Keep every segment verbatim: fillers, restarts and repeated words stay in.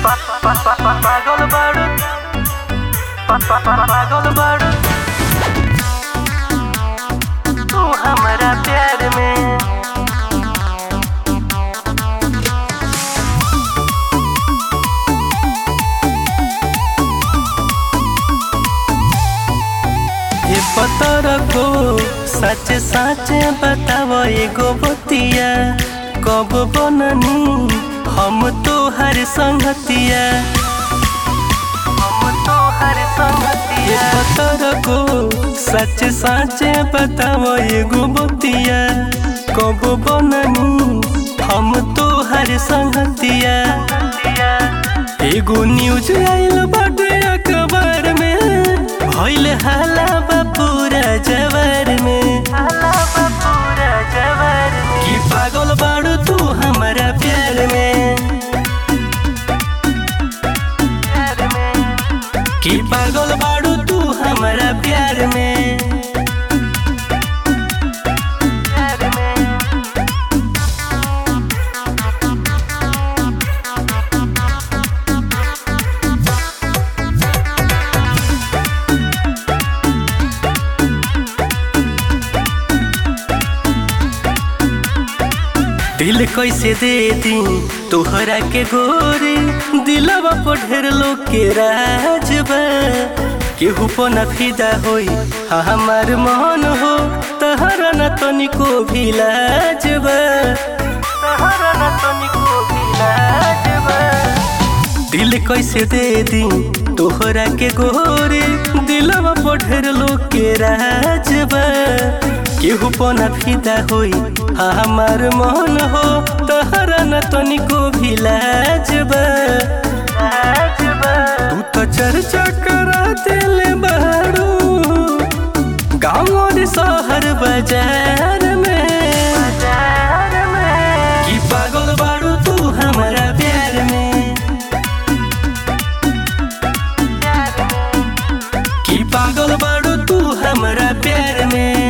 पागल बारू पागल बारू तू हमारा प्यार में। ये पता रखो सच सच बताओ एगो बतिया कब बननी हम तो हर संगतिया हम तो हर संगतिया। ये पता रखो सच सच बताओ एगो बतिया कब बननी हम तो हर संगतिया। एगो न्यूज आइल बाटे अखबार में भइल हाला बा पूरा जवार में हाला बा पूरा जवार में कि पागल बाड़ू तू हमारा प्यार में प्यार में कि पागल बाड़ू तू हमारा प्यार में प्यार में। दिल कैसे दे दी तोहरा के गोरे दिलवा पर ढेर लोग के राजबा केहू पर न फिदा होई हमार मन हो तहरा न तनिको भी लाजबा तहरा न तनिको भी लाजबा। दिल कैसे दे दी तोहरा के गोरे दिलवा पर ढेर लोग के राजबा केहू पर न फिदा होई हमार मन हो तहरा न तनिको भी लाजबा। तू तो चर्चा करा दिल बारू गाँव और शहर बाजार में कि पागल बारू तू हमारा प्यार में कि पागल बारू तू हमारा प्यार में।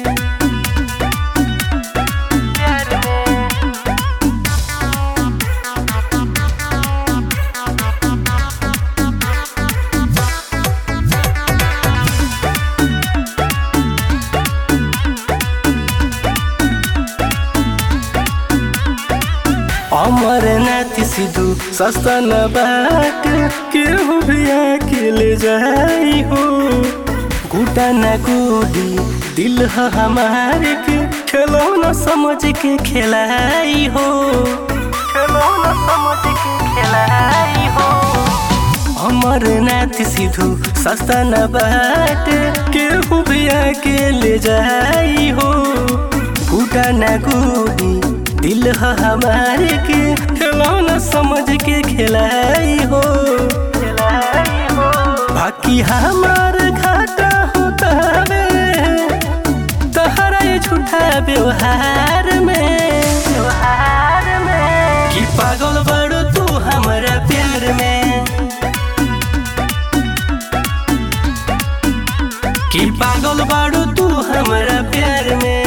अमरनाथ सिद्धू सस्ता न बाट केहू भी आके ले जाई हो गुटा न गुडी दिल है हमारे के खेलो न समझ के खिलाई हो खेलो न समझ के खिलाई हो। अमरनाथ सिद्धू सस्ता न बाट केहू भी आके ले जाई हो गुटा न गुडी दिल है हमारे के खिलौना समझ के खिलाई हो खिलाई हो। बाकी हमार घाटा होता है तहरा ये झूठा व्यवहार में व्यवहार में कि पागल बाड़ू तू हमारा प्यार में कि पागल बाड़ू तू हमारा प्यार में।